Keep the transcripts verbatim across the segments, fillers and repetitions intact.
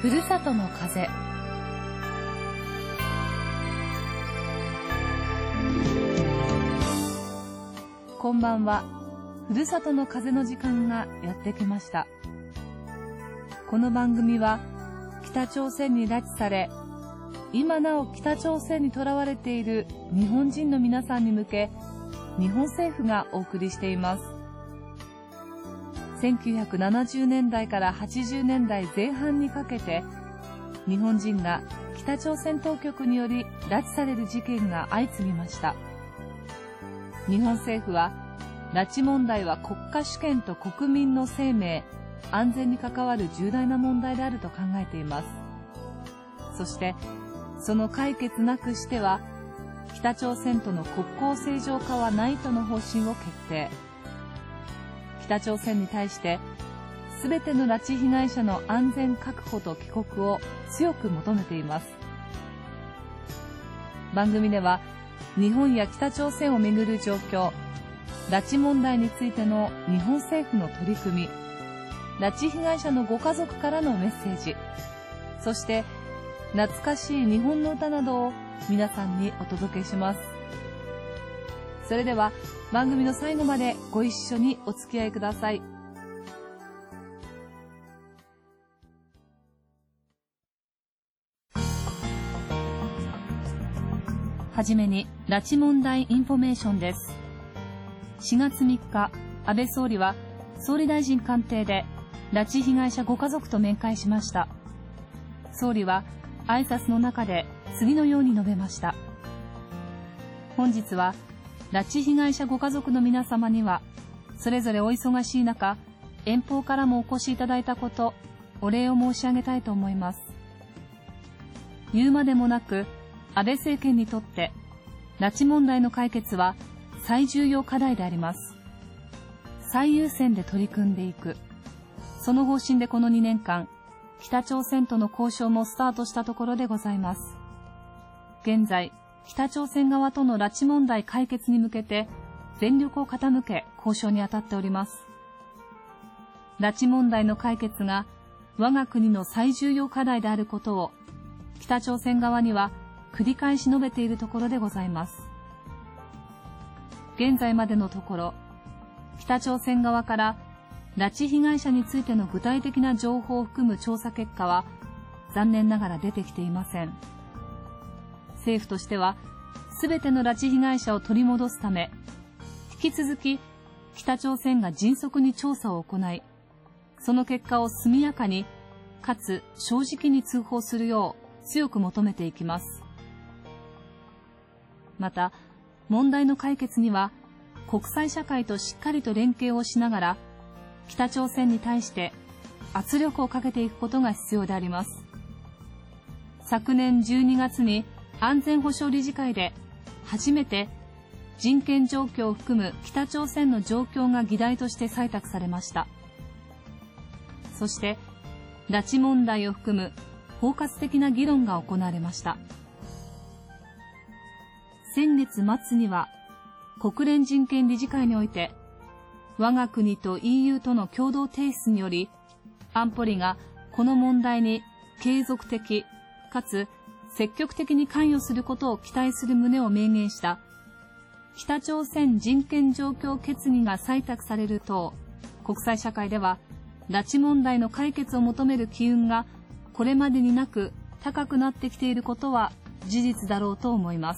ふるさとの風。こんばんは。ふるさとの風の時間がやってきました。この番組は北朝鮮に拉致され、今なお北朝鮮にとらわれている日本人の皆さんに向け、日本政府がお送りしています。せんきゅうひゃくななじゅうねんだいからはちじゅうねんだいぜん半にかけて、日本人が北朝鮮当局により拉致される事件が相次ぎました。日本政府は、拉致問題は国家主権と国民の生命、安全に関わる重大な問題であると考えています。そして、その解決なくしては、北朝鮮との国交正常化はないとの方針を決定。北朝鮮に対して、すべての拉致被害者の安全確保と帰国を強く求めています。番組では、日本や北朝鮮をめぐる状況、拉致問題についての日本政府の取り組み、拉致被害者のご家族からのメッセージ、そして懐かしい日本の歌などを皆さんにお届けします。それでは番組の最後までご一緒にお付き合いください。はじめに拉致問題インフォメーションです。しがつみっか、安倍総理は総理大臣官邸で拉致被害者ご家族と面会しました。総理は挨拶の中で次のように述べました。本日は拉致被害者ご家族の皆様には、それぞれお忙しい中、遠方からもお越しいただいたこと、お礼を申し上げたいと思います。言うまでもなく、安倍政権にとって拉致問題の解決は最重要課題であります。最優先で取り組んでいく。その方針でこのにねんかん、北朝鮮との交渉もスタートしたところでございます。現在、北朝鮮側との拉致問題解決に向けて全力を傾け交渉に当たっております。拉致問題の解決が我が国の最重要課題であることを北朝鮮側には繰り返し述べているところでございます。現在までのところ、北朝鮮側から拉致被害者についての具体的な情報を含む調査結果は残念ながら出てきていません。政府としては、すべての拉致被害者を取り戻すため、引き続き北朝鮮が迅速に調査を行い、その結果を速やかにかつ正直に通報するよう強く求めていきます。また、問題の解決には国際社会としっかりと連携をしながら、北朝鮮に対して圧力をかけていくことが必要であります。昨年じゅうにがつに安全保障理事会で初めて人権状況を含む北朝鮮の状況が議題として採択されました。そして拉致問題を含む包括的な議論が行われました。先月末には国連人権理事会において我が国と イーユー との共同提出により、安保理がこの問題に継続的かつ積極的に関与することを期待する旨を明言した北朝鮮人権状況決議が採択されると、国際社会では拉致問題の解決を求める機運がこれまでになく高くなってきていることは事実だろうと思います。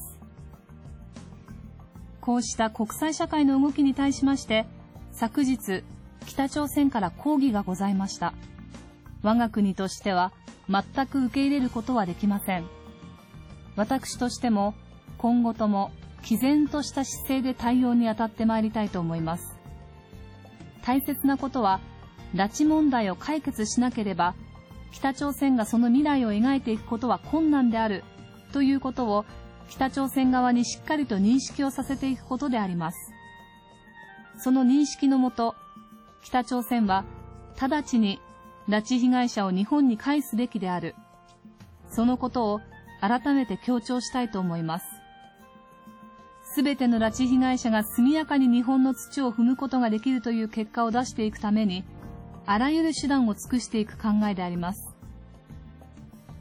こうした国際社会の動きに対しまして、昨日、北朝鮮から抗議がございました。我が国としては全く受け入れることはできません。私としても今後とも毅然とした姿勢で対応に当たってまいりたいと思います。大切なことは、拉致問題を解決しなければ、北朝鮮がその未来を描いていくことは困難であるということを北朝鮮側にしっかりと認識をさせていくことであります。その認識のもと、北朝鮮は直ちに拉致被害者を日本に返すべきである。そのことを改めて強調したいと思います。すべての拉致被害者が速やかに日本の土を踏むことができるという結果を出していくために、あらゆる手段を尽くしていく考えであります。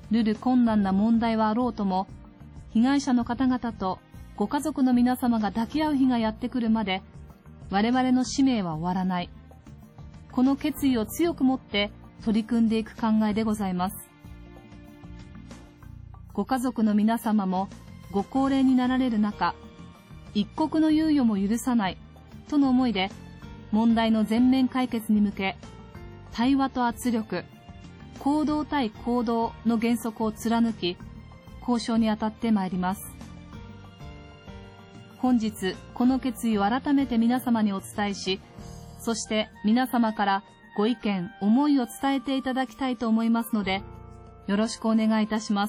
るる困難な問題はあろうとも、被害者の方々とご家族の皆様が抱き合う日がやってくるまで、我々の使命は終わらない。この決意を強く持って取り組んでいく考えでございます。ご家族の皆様もご高齢になられる中、一刻の猶予も許さないとの思いで、問題の全面解決に向け、対話と圧力、行動対行動の原則を貫き、交渉に当たってまいります。本日、この決意を改めて皆様にお伝えし、そして皆様からご意見、思いを伝えていただきたいと思いますので、よろしくお願いいたします。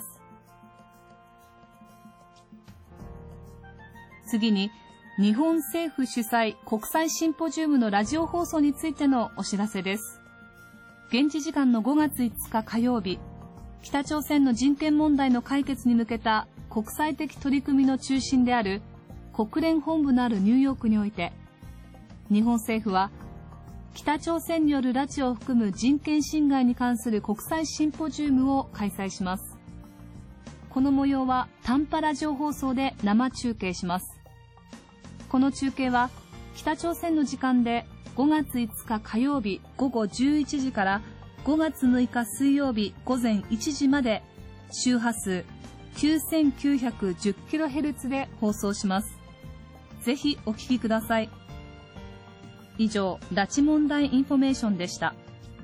次に、日本政府主催国際シンポジウムのラジオ放送についてのお知らせです。現地時間のごがついつか火曜日、北朝鮮の人権問題の解決に向けた国際的取り組みの中心である国連本部のあるニューヨークにおいて、日本政府は北朝鮮による拉致を含む人権侵害に関する国際シンポジウムを開催します。この模様は短波ラジオ放送で生中継します。この中継は北朝鮮の時間でごがついつか火曜日ごごじゅういちじからごがつむいか水曜日午前いちじまで周波数 きゅうせんきゅうひゃくじゅうキロヘルツ で放送します。ぜひお聞きください。以上、拉致問題インフォメーションでした。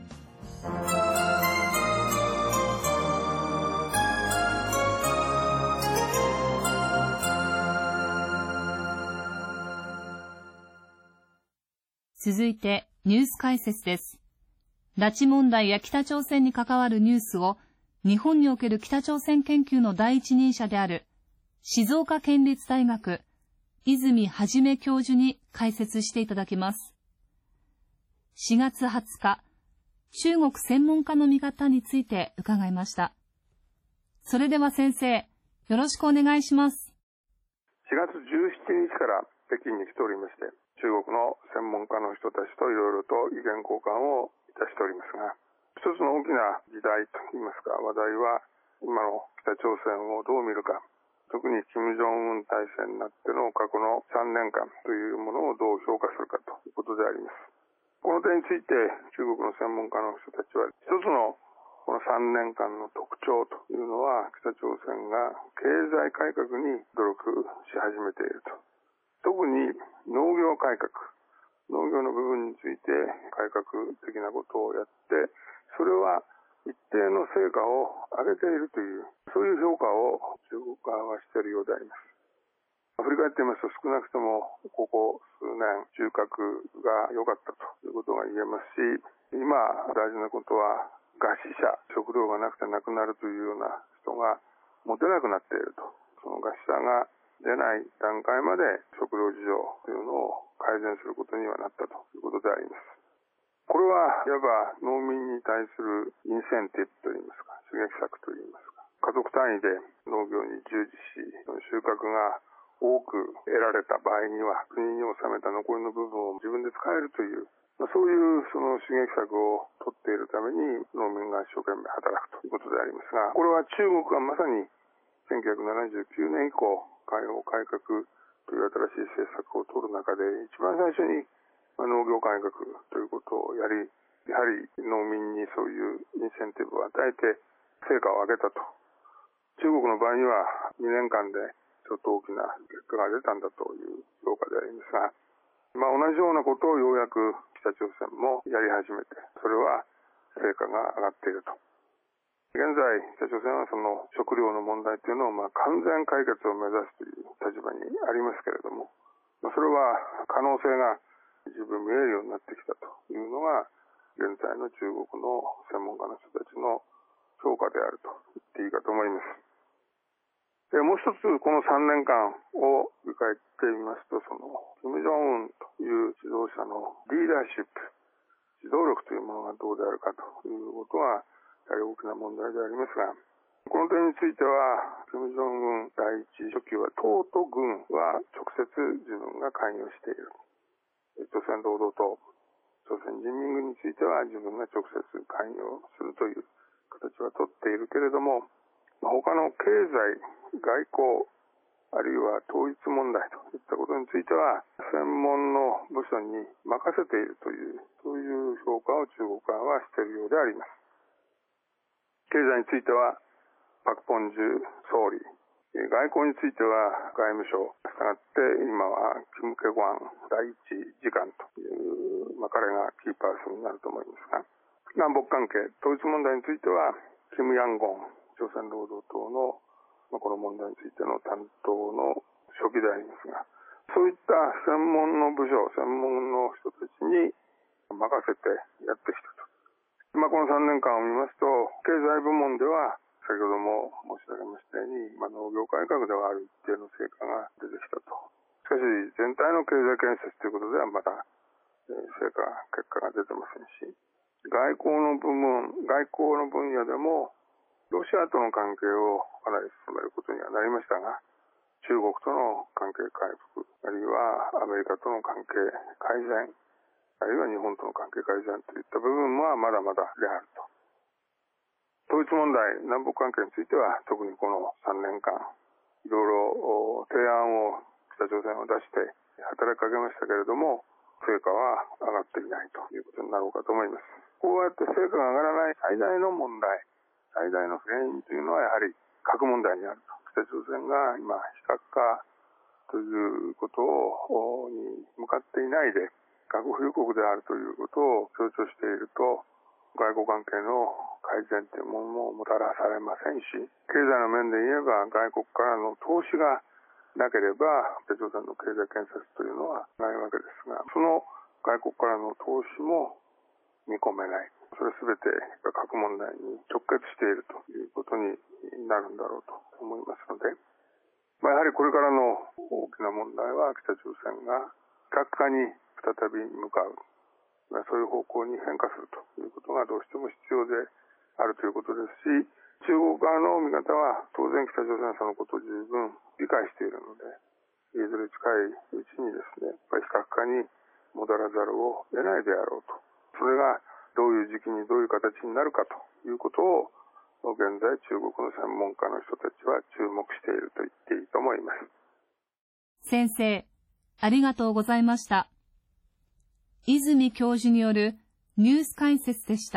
続いてニュース解説です。拉致問題や北朝鮮に関わるニュースを日本における北朝鮮研究の第一人者である静岡県立大学泉はじめ教授に解説していただきます。しがつはつか、中国専門家の見方について伺いました。それでは先生、よろしくお願いします。 しがつじゅうしちにちから北京に来ておりまして、中国の専門家の人たちといろいろと意見交換をいたしておりますが、一つの大きな議題といいますか、話題は今の北朝鮮をどう見るか、特に金正恩体制になっての過去のさんねんかんというものをどう評価するかということであります。この点について中国の専門家の人たちは、一つのこのさんねんかんの特徴というのは、北朝鮮が経済改革に努力し始めていると。特に農業改革、農業の部分について改革的なことをやって、それは一定の成果を上げているという、そういう評価を中国側はしているようであります。振り返ってみますと、少なくともここ数年、収穫が良かったということが言えますし、今大事なことは餓死者、食料がなくて亡くなるというような人が持てなくなっていると。その餓死者が出ない段階まで食料事情というのを改善することにはなったということであります。これはいわば農民に対するインセンティブといいますか、刺激策といいますか、家族単位で農業に従事し、収穫が多く得られた場合には国に納めた残りの部分を自分で使えるという、そういうその刺激策を取っているために農民が一生懸命働くということでありますが、これは中国がまさにせんきゅうひゃくななじゅうきゅうねん以降、海洋改革という新しい政策を取る中で、一番最初に農業改革ということをやり、やはり農民にそういうインセンティブを与えて成果を上げたと。中国の場合にはにねんかんでちょっと大きな結果が出たんだという評価でありますが、まあ、同じようなことをようやく北朝鮮もやり始めて、それは成果が上がっていると。現在、北朝鮮はその食料の問題というのをまあ完全解決を目指すという立場にありますけれども、それは可能性が十分見えるようになってきたというのが、現在の中国の専門家の人たちの評価であると言っていいかと思います。でもう一つ、このさんねんかんを振り返ってみますと、その金正恩という指導者のリーダーシップ、指導力というものがどうであるかということは、やはり大きな問題でありますが、この点については、金正恩第一書記は党と軍は直接自分が関与している。朝鮮労働党、朝鮮人民軍については自分が直接関与するという形は取っているけれども、 他の経済、外交、あるいは統一問題といったことについては、専門の部署に任せているという、そういう評価を中国側はしているようであります。経済については、パク・ポンジュ総理、外交については外務省、したがって今はキム・ケゴン第一次官という、まあ、彼がキーパーソンになると思いますが、南北関係、統一問題については、キム・ヤンゴン朝鮮労働党の、まあ、この問題についての担当の書記でありますが、そういった専門の部署、専門の人たちに任せてやってきたと。まあ、このさんねんかんを見ますと、経済部門では、先ほども申し上げましたように、まあ、農業改革ではある一定の成果が出てきたと。しかし、全体の経済建設ということではまだ、えー、成果、結果が出てませんし、外交の部門、外交の分野でも、ロシアとの関係をかなり進めることにはなりましたが、中国との関係回復、あるいはアメリカとの関係改善、あるいは日本との関係改善といった部分はまだまだであると。統一問題、南北関係については特にこのさんねんかん、いろいろ提案を北朝鮮を出して働きかけましたけれども、成果は上がっていないということになろうかと思います。こうやって成果が上がらない最大の問題、最大の原因というのはやはり核問題にあると。北朝鮮が今非核化ということをに向かっていないで、核保有国であるということを強調していると、外交関係の改善というものももたらされませんし、経済の面で言えば外国からの投資がなければ北朝鮮の経済建設というのはないわけですが、その外国からの投資も見込めない。それすべて核問題に直結しているということになるんだろうと思いますので、まあ、やはりこれからの大きな問題は北朝鮮が非核化に再び向かう、そういう方向に変化するということがどうしても必要であるということですし、中国側の見方は当然北朝鮮はそのことを十分理解しているので、いずれ近いうちにですね、やっぱり非核化に戻らざるを得ないであろうと。それがどういう時期にどういう形になるかということを現在中国の専門家の人たちは注目していると言っていいと思います。 先生、ありがとうございました。泉教授によるニュース解説でした。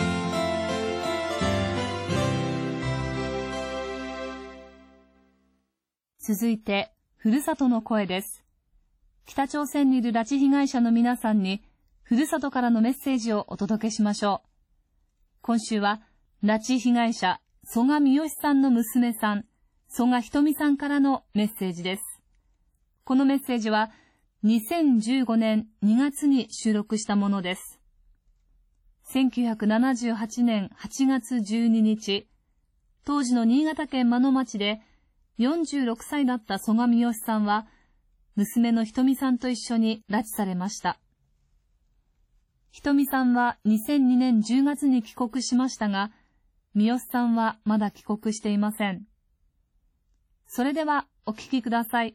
続いて、ふるさとの声です。北朝鮮にいる拉致被害者の皆さんに、ふるさとからのメッセージをお届けしましょう。今週は、拉致被害者、曽我ミヨシさんの娘さん、曽我ひとみさんからのメッセージです。このメッセージは、にせんじゅうごねんにがつに収録したものです。せんきゅうひゃくななじゅうはちねんはちがつじゅうににち、当時の新潟県真野町でよんじゅうろくさいだった曽我ミヨシさんは、娘のひとみさんと一緒に拉致されました。ひとみさんはにせんにねんじゅうがつに帰国しましたが、ミヨシさんはまだ帰国していません。それではお聞きください。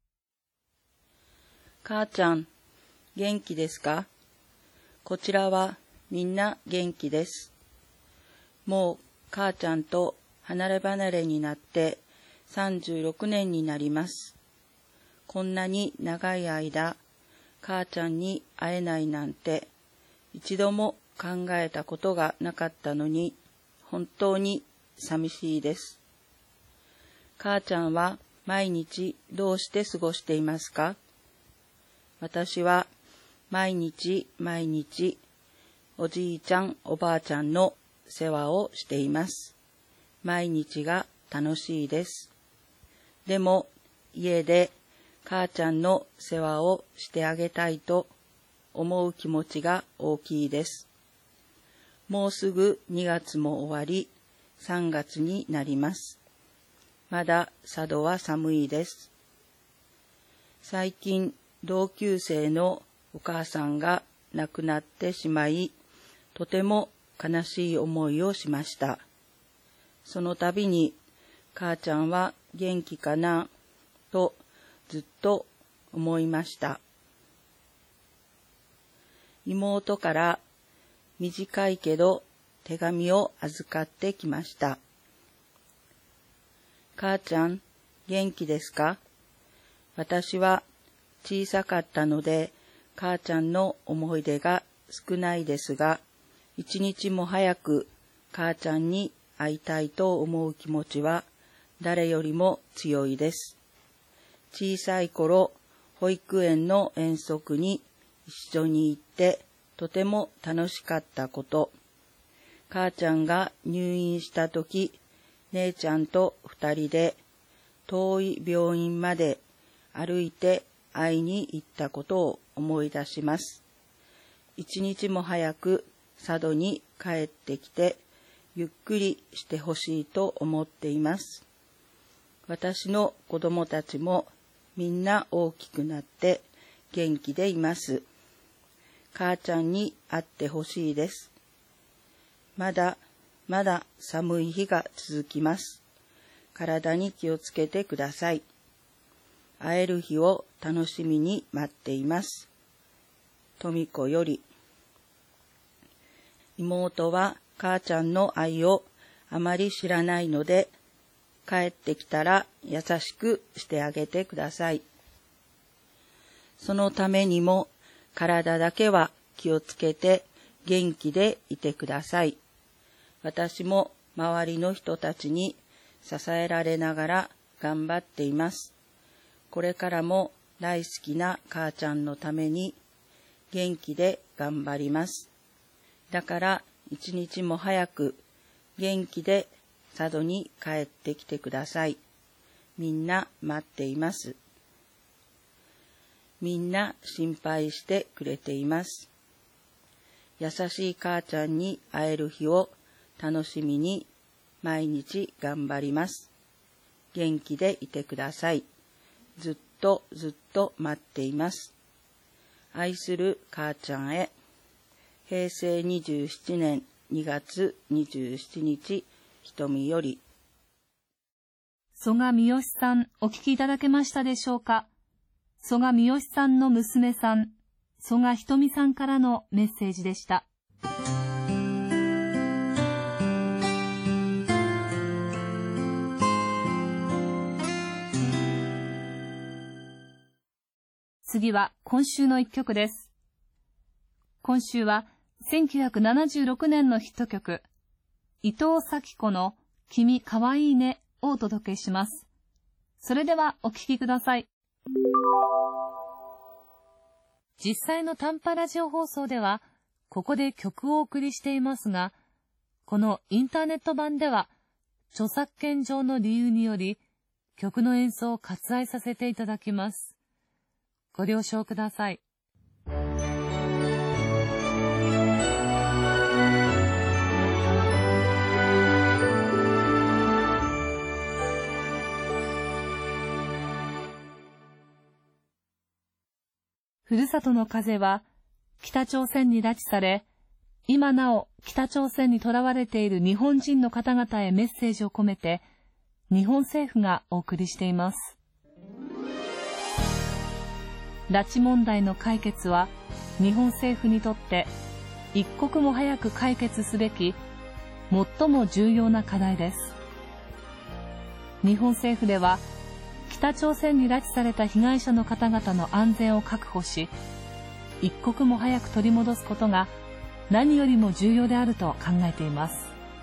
母ちゃん、元気ですか？こちらはみんな元気です。もう母ちゃんと離れ離れになってさんじゅうろくねんになります。こんなに長い間、母ちゃんに会えないなんて一度も考えたことがなかったのに、本当に寂しいです。母ちゃんは毎日どうして過ごしていますか？私は毎日毎日おじいちゃんおばあちゃんの世話をしています。毎日が楽しいです。でも家で母ちゃんの世話をしてあげたいと思う気持ちが大きいです。もうすぐにがつも終わりさんがつになります。まだ佐渡は寒いです。最近同級生のお母さんが亡くなってしまい、とても悲しい思いをしました。その度に、母ちゃんは元気かな、とずっと思いました。妹から短いけど手紙を預かってきました。 母ちゃん、元気ですか？私は小さかったので、母ちゃんの思い出が少ないですが、一日も早く母ちゃんに会いたいと思う気持ちは誰よりも強いです。小さい頃、保育園の遠足に一緒に行ってとても楽しかったこと。母ちゃんが入院したとき、姉ちゃんと二人で遠い病院まで歩いて会いに行ったことを思い出します。一日も早く佐渡に帰ってきてゆっくりしてほしいと思っています。私の子供たちもみんな大きくなって元気でいます。母ちゃんに会ってほしいです。まだまだ寒い日が続きます。体に気をつけてください。会える日を楽しみに待っています。とみ子より。妹は母ちゃんの愛をあまり知らないので、帰ってきたら優しくしてあげてください。そのためにも体だけは気をつけて元気でいてください。私も周りの人たちに支えられながら頑張っています。これからも大好きな母ちゃんのために元気で頑張ります。だから一日も早く元気で佐渡に帰ってきてください。みんな待っています。みんな心配してくれています。優しい母ちゃんに会える日を楽しみに毎日頑張ります。元気でいてください。ずっとずっと待っています。愛する母ちゃんへ。へいせいにじゅうななねんにがつにじゅうしちにち、瞳より。 曽我三好さん、お聞きいただけましたでしょうか。曽我三好さんの娘さん、曽我ひとみさんからのメッセージでした。次は今週の一曲です。今週はせんきゅうひゃくななじゅうろくねんのヒット曲、伊藤咲子の君かわいいねをお届けします。それではお聴きください。実際の短波ラジオ放送では、ここで曲をお送りしていますが、このインターネット版では、著作権上の理由により、曲の演奏を割愛させていただきます。ご了承ください。ふるさとの風は北朝鮮に拉致され、今なお北朝鮮に囚われている日本人の方々へメッセージを込めて、日本政府がお送りしています。拉致問題の解決は日本政府にとって一刻も早く解決すべき最も重要な課題です。日本政府では北朝鮮に拉致された被害者の方々の安全を確保し、一刻も早く取り戻すことが何よりも重要であると考えています。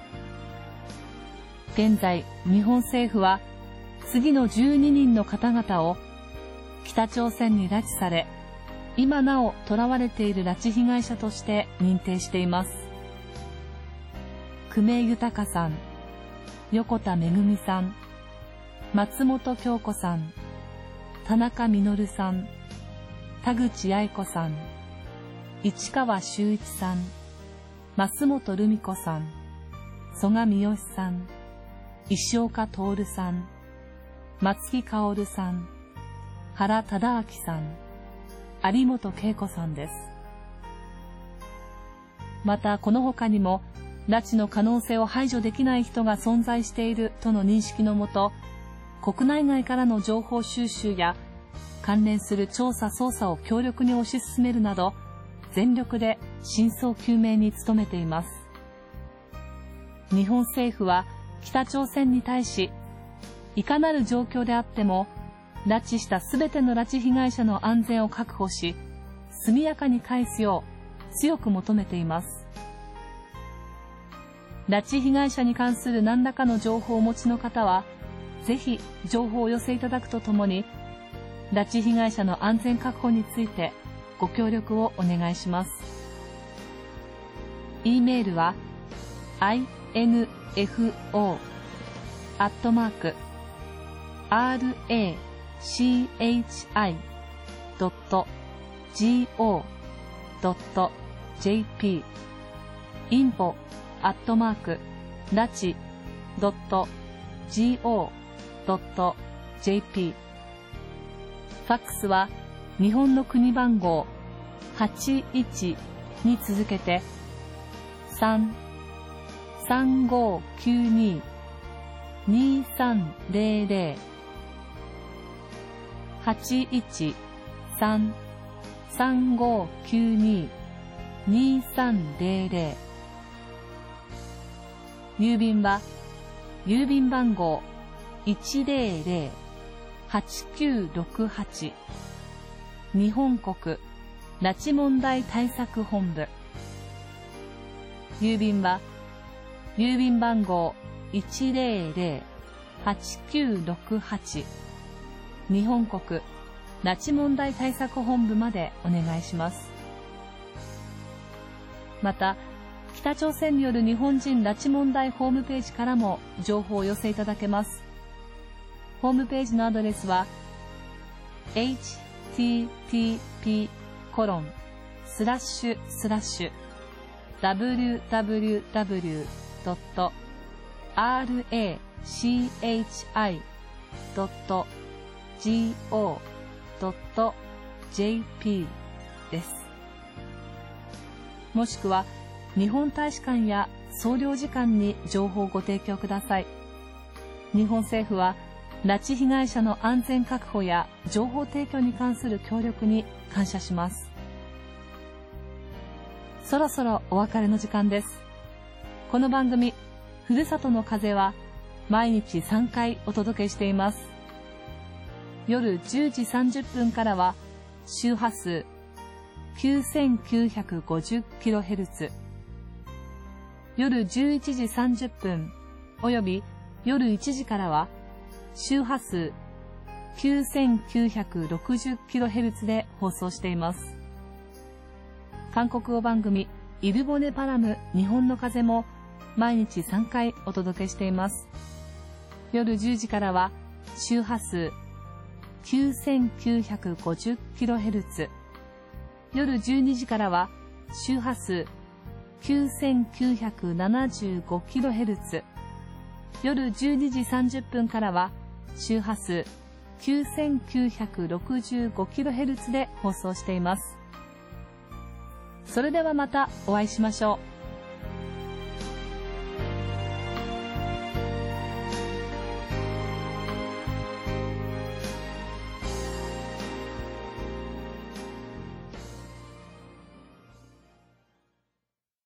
現在、日本政府は次のじゅうににんの方々を北朝鮮に拉致され、今なお囚われている拉致被害者として認定しています。久米豊さん、横田めぐみさん、松本京子さん、田中実さん、田口八重子さん、市川修一さん、増本留美子さん、曽我三好さん、石岡徹さん、松木薫さん、原忠明さん、有本恵子さんです。またこの他にも拉致の可能性を排除できない人が存在しているとの認識のもと、国内外からの情報収集や関連する調査捜査を強力に推し進めるなど、全力で真相究明に努めています。日本政府は北朝鮮に対し、 いかなる状況であっても、拉致したすべての拉致被害者の安全を確保し、速やかに返すよう強く求めています。拉致被害者に関する何らかの情報をお持ちの方は、ぜひ情報をお寄せいただくとともに、拉致被害者の安全確保についてご協力をお願いします。e メールは アイエヌエフオー アットマーク アールエーシーエイチアイ ドット ジーオー ドット ジェーピー info アットマーク拉致 ドット ジーオー ドット ジェーピー ファックスは日本の国番号はちいちに続けてさん さんごきゅうに にさんぜろぜろ はちいちさん さんごきゅうに にさんぜろぜろ郵便は郵便番号いちぜろぜろ はちきゅうろくはち日本国拉致問題対策本部。郵便は郵便番号いちぜろぜろ はちきゅうろくはち日本国拉致問題対策本部までお願いします。また、北朝鮮による日本人拉致問題ホームページからも情報をお寄せいただけます。ホームページのアドレスは エイチティーティーピー コロンスラッシュスラッシュ ダブリューダブリューダブリュー ドット アールエーシーエイチアイ ドット ジーオー ドット ジェーピー です。もしくは日本大使館や総領事館に情報をご提供ください。日本政府は拉致被害者の安全確保や情報提供に関する協力に感謝します。そろそろお別れの時間です。この番組、ふるさとの風は毎日さんかいお届けしています。夜じゅうじさんじゅっぷんからは周波数 きゅうせんきゅうひゃくごじゅうキロヘルツ、夜じゅういちじさんじゅっぷんおよび夜いちじからは周波数 きゅうせんきゅうひゃくろくじゅうキロヘルツ で放送しています。韓国語番組イルボネパラム日本の風も毎日さんかいお届けしています。夜じゅうじからは周波数 きゅうせんきゅうひゃくごじゅうキロヘルツ、夜じゅうにじからは周波数 きゅうせんきゅうひゃくななじゅうごキロヘルツ、夜じゅうにじさんじゅっぷんからは周波数 きゅうせんきゅうひゃくろくじゅうごキロヘルツ で放送しています。それではまたお会いしましょう。